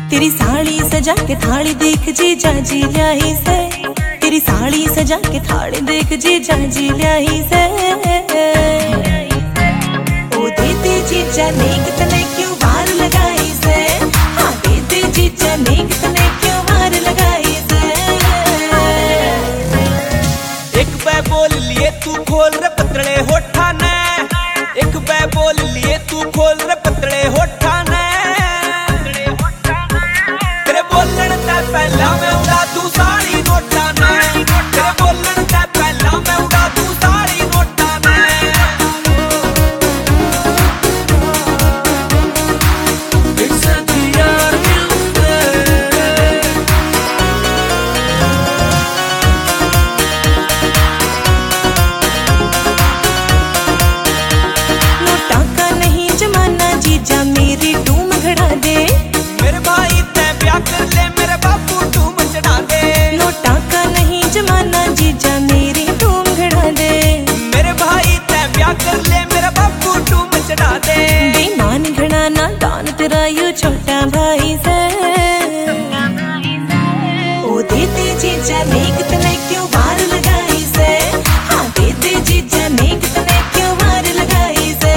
तेरी साड़ी सजा के थाली देख जी जाजी ल्याही से, तेरी साड़ी सजा के थाली देख जी जाजी ल्याही से। ओ देते जीजा नेक तने क्यों वार लगाई से, हाँ देते जीजा नेक तने क्यों वार लगाई से। एक बै बोल लिए तू खोल रे पतले होठा ने, एक बै बोल लिए तू खोल रे पतले होठा ने। तेरे बोलन ते पहला मैं उड़ा तू साड़ी नोटा ने, तेरे बोलन ते पहला मैं उड़ा तू साड़ी नोटा ने। नोटा का नहीं जमाना जीजा मेरी टूम घड़ा दे, मेरे भाई ते ब्याह कर ले मेरे बापू टूम चढ़ा दे। नोटा का नहीं जमाना जीजा मेरी टूम घड़ा दे, मेरे भाई ते ब्याह कर ले मेरे बापू टूम चढ़ा दे। बेईमान घड़ा ना दान तेरा यू छोटा भाई से। ओ देते जीजा नेक तने क्यों वार लगाई से, हाँ देते जीजा नेक तने क्यों वार लगाई से।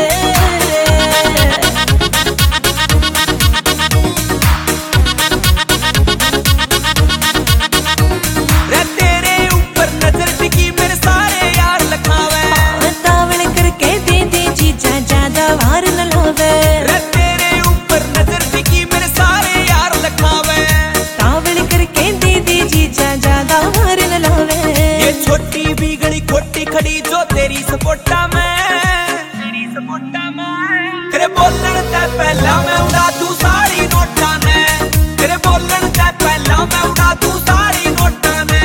रे तेरे ऊपर नजर टिकी मेरे सारे यार लखावे, तावड़ करके दे दे जीजा ज्यादा वार न लावे। रे तेरे ऊपर नजर टिकी मेरे सारे यार लखावे। तावड़ करके दे दे जीजा ज्यादा वार न लावे। ये छोटी बिगड़ी खोटी खड़ी जो तेरी सपोर्टा में, तेरी सपोर्टा में। तेरे बोलन ते पहला मैं उड़ा तू साड़ी नोटा ने, तेरे बोलन ते पहला मैं उड़ा तू साड़ी नोटा ने।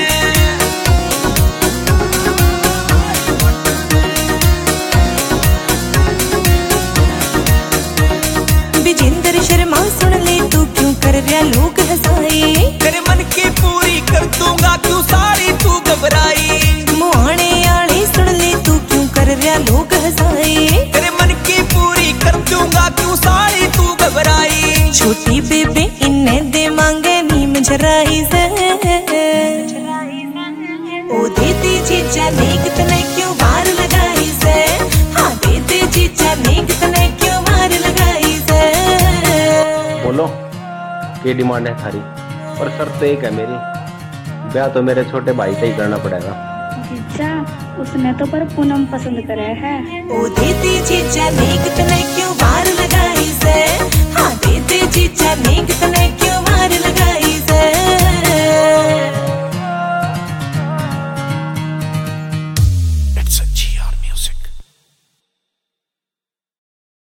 विजेंद्र शर्मा सुन ले तू क्यों कर रहा लोग हंसाई, तेरे मन की पूरी कर दूंगा क्यों सारी तू घबराई। मुआने आले सुन ले तू क्यों कर रहा लोग हंसाई, तेरे मन की पूरी कर दूंगा क्यों सारी तू घबराई। छोटी बेबे इन्हें दे मांगे नीम झराई से। ओ देते जीजा नेक तने क्यों वार लगाई से, हाँ देते जीजा नेक तने क्यों वार लगाई से। बोलो क्या डिमांड है थारी? और शर्त एक है मेरी, ब्याह तो मेरे छोटे भाई से ही करना पड़ेगा। जीजा उसने तो पर पूनम पसंद करे है। ओ देते जीजा नेक तने